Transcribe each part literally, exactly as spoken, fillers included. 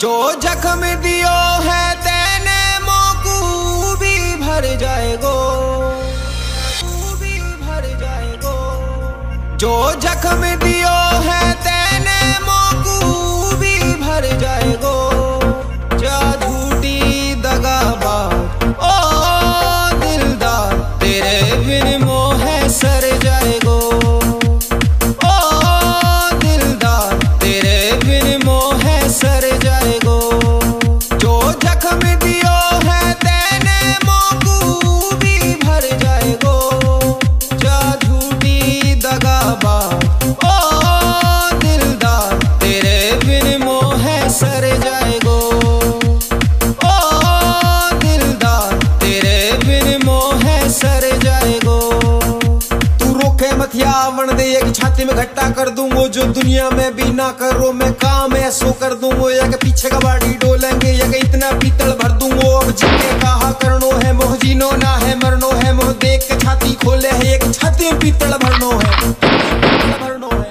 जो जख्म दियो है तेने मोकू भी भर जाएगो, भी भर जाएगो। जो जख्म दियो है तेने मोकू भी भर जाएगो। जा झूठी दगाबाज ओ दिलदार, तेरे बिन मोह सर जाएगो। ओ दिलदार, तेरे बिन मोह सर जाएगो। जो जख्म दियो है तेने मोकू भी भर जाएगो। जा झूठी दगाबाज ओ दिलदार, तेरे बिन मोह सर जाएगो। ओ दिलदार, तेरे बिन मोह सर जाएगो। तू रोके मत या आवण दे, एक छाती में घट्टा कर दूंगो। जो दुनिया में भी ना करो मैं काम ऐसो कर दूंगो। या के पीछे का बाड़ी डोलेंगे या के इतना पीतल भर दूंगो। अब जिनके कहा करनो है मोह, जीनो ना है मरनो है मोह। देख के छाती खोले है एक छाती में पीतल भरनो है, पीतल भरनो है।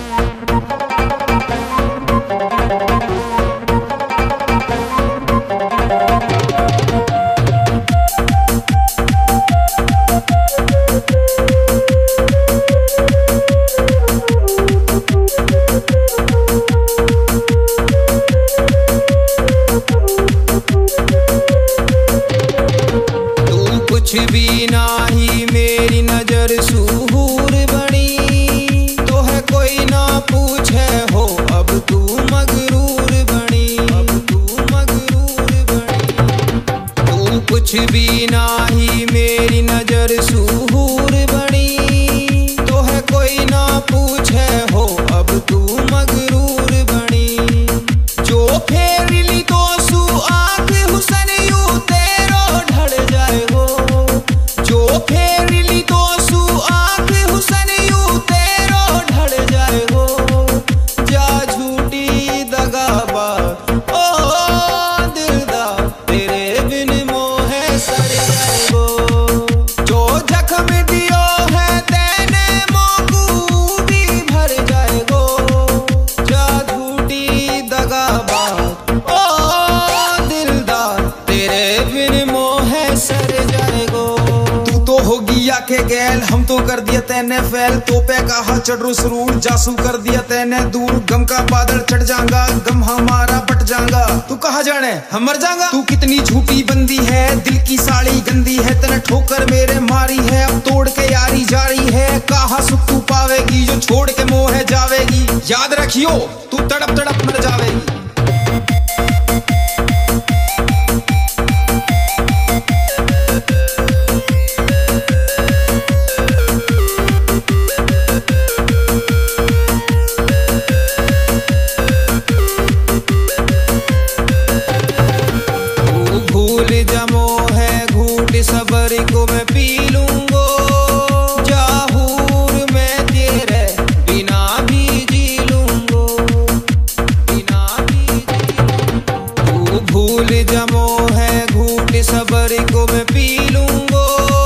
कुछ भी नाही मेरी नजर सुहूर बनी, तो है कोई ना पूछे हो अब तू मगरूर बनी, अब तू मगरूर बनी। तू कुछ भी नाही मेरी नजर सुहूर बनी, तो है कोई ना पूछे हो अब तू मगरूर बनी। जो फेर ली तो सू आंख हुसन यू तेरो ढल जाएगो। जो फेर ली तो सू आंख हुसन यू तेरो ढल जाएगो। जा झूठी दगाबाज ओ दिलदार, तेरे बिन मोह सर जाएगो। जो जख्म दियो है तेने मोकू भी भर जाएगो। जा झूठी दगाबाज ओ दिलदार, तेरे बिन मोह सर जाएगो। होगी या के गैल हम तो कर दिया तैने फैल। तो पे कहा चढ़ो सरूर जासू कर दिया तैने दूर। गम का बादल चढ़ जाएगा गम हमारा बट जाएगा। तू कहा जाने हम मर जाएगा। तू कितनी झूठी बंदी है, दिल की साड़ी गंदी है। तने ठोकर मेरे मारी है, अब तोड़ के यारी जारी है। कहा सुख तू पावेगी जो छोड़ के मोह जावेगी। याद रखियो तू तड़प तड़प मर जावेगी। जमो है घूट सबर को मैं पी लूंगो। जाहूर मैं तेरे बिना भी जी लूंगो, बिना भी जी लूंगो। तू भूल जमो है घूट सबर को मैं पी लूंगो।